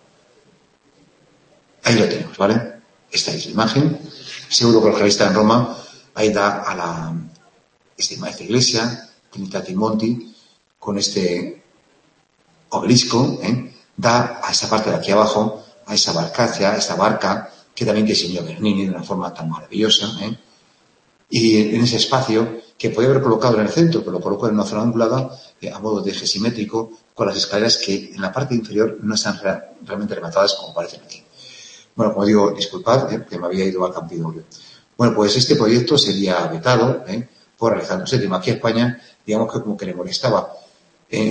Ahí lo tenemos, ¿vale? Esta es la imagen. Seguro que el que está en Roma, ahí da a la esta, esta iglesia, Trinità in Monti, con este obelisco, ¿eh? Da a esa parte de aquí abajo, a esa barcaza, a esta barca, que también diseñó Bernini de una forma tan maravillosa, ¿eh? Y en ese espacio, que podía haber colocado en el centro, pero lo colocó en una zona angulada, eh, a modo de eje simétrico, con las escaleras que en la parte inferior no están real, realmente rematadas como parecen aquí. Bueno, como digo, disculpad, eh, que me había ido al Campidoglio. Bueno, pues este proyecto sería vetado ¿eh? por Alejandro séptimo. Aquí en España, digamos que como que le molestaba. Eh,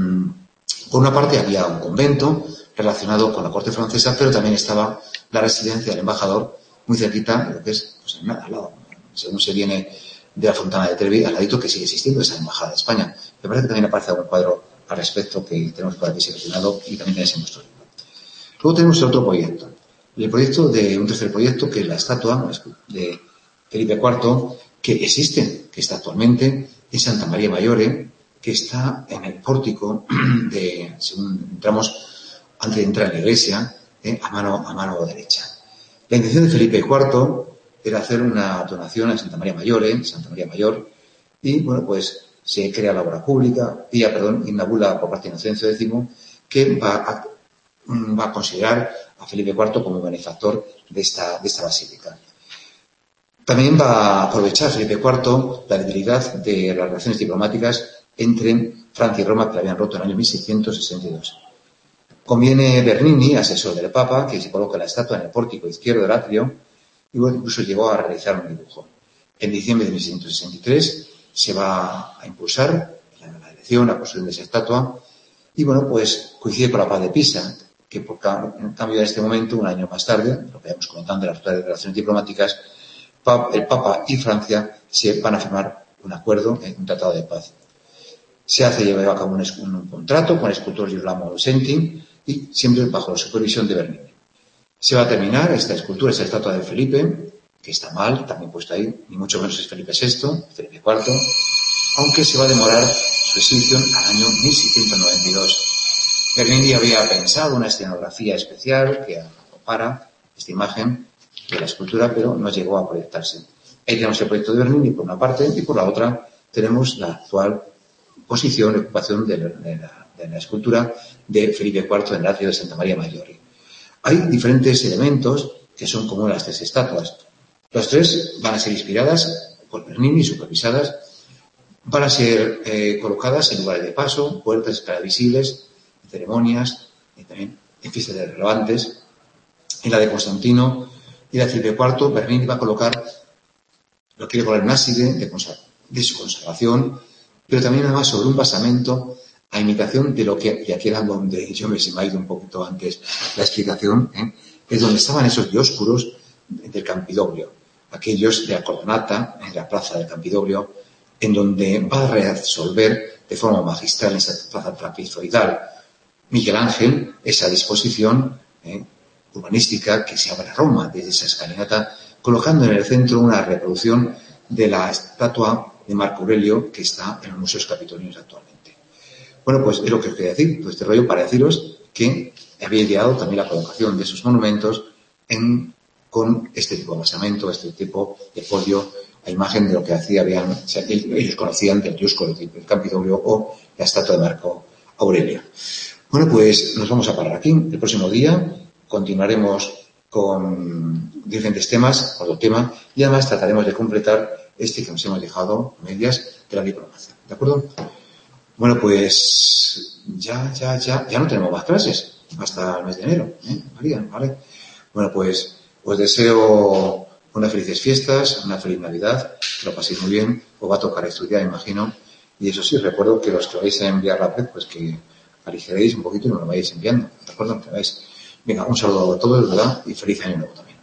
por una parte había un convento relacionado con la corte francesa, pero también estaba la residencia del embajador muy cerquita de lo que es, pues en nada, al lado. Según se viene de la Fontana de Trevi, al ladito que sigue existiendo esa embajada de España. Me parece que también aparece algún cuadro al respecto que tenemos por aquí seleccionado y también tenéis en nuestro libro. Luego tenemos otro proyecto. El proyecto de un tercer proyecto, que es la estatua de Felipe cuarto, que existe, que está actualmente en Santa María Maggiore, que está en el pórtico de, según entramos, antes de entrar en la iglesia, eh, a mano, a mano derecha. La intención de Felipe cuarto era hacer una donación a Santa María Maggiore, Santa María Mayor, y bueno, pues se crea la obra pública, y, perdón, inaugura por parte de Inocencio décimo, que va a, va a considerar a Felipe cuarto como benefactor de esta, de esta basílica. También va a aprovechar Felipe cuarto la debilidad de las relaciones diplomáticas entre Francia y Roma, que la habían roto en el año mil seiscientos sesenta y dos. Conviene Bernini, asesor del Papa, que se coloca la estatua en el pórtico izquierdo del atrio, y bueno, incluso llegó a realizar un dibujo. En diciembre de mil seiscientos sesenta y tres se va a impulsar la, la elección, la construcción de esa estatua, y bueno, pues coincide con la paz de Pisa, que por en cambio en este momento, un año más tarde, lo que habíamos comentado de las relaciones diplomáticas, el Papa y Francia se van a firmar un acuerdo, un tratado de paz. Se hace llevar a cabo un, un contrato con el escultor Girolamo Senti y siempre bajo la supervisión de Bernini. Se va a terminar esta escultura, esta estatua de Felipe, que está mal, también puesta ahí, ni mucho menos es Felipe sexto, Felipe cuarto, aunque se va a demorar su exhibición al año mil seiscientos noventa y dos. Bernini había pensado una escenografía especial que para esta imagen de la escultura, pero no llegó a proyectarse. Ahí tenemos el proyecto de Bernini por una parte y por la otra tenemos la actual posición y ocupación de la, de la, de la escultura de Felipe cuarto en el atrio de Santa María Maggiore. Hay diferentes elementos que son como las tres estatuas. Las tres van a ser inspiradas por Bernini y supervisadas. Van a ser eh, colocadas en lugares de paso, puertas, escaleras visibles, ceremonias, y también en fiestas relevantes. En la de Constantino y la de Felipe cuarto, Bernini va a colocar, lo quiere poner un ábside de, de su conservación, pero también además sobre un basamento a imitación de lo que, y aquí era donde yo me se me ha ido un poquito antes la explicación, ¿eh? Es donde estaban esos dioscuros del Campidoglio, aquellos de la Colonnata, en la plaza del Campidoglio, en donde va a resolver de forma magistral en esa plaza trapezoidal Miguel Ángel esa disposición ¿eh? urbanística que se abre a Roma desde esa escalinata, colocando en el centro una reproducción de la estatua de Marco Aurelio que está en los museos capitolinos actualmente. Bueno, pues es lo que os quería decir, todo este rollo para deciros que había ideado también la colocación de esos monumentos en, con este tipo de basamento, este tipo de podio, a imagen de lo que hacía, habían, o sea, ellos conocían del dioscuro del Campidoglio o la estatua de Marco Aurelio. Bueno, pues nos vamos a parar aquí. El próximo día continuaremos con diferentes temas, otro tema, y además trataremos de completar este que nos hemos dejado medias de la diplomacia. ¿De acuerdo? Bueno, pues ya, ya, ya, ya no tenemos más clases hasta el mes de enero, ¿eh, María? ¿Vale? Bueno, pues os deseo unas felices fiestas, una feliz Navidad, que lo paséis muy bien, os va a tocar estudiar, imagino, y eso sí, recuerdo que los que vais a enviar la web, pues que aligeréis un poquito y me lo vayáis enviando, ¿de acuerdo? Venga, un saludo a todos, ¿verdad? Y feliz año nuevo también.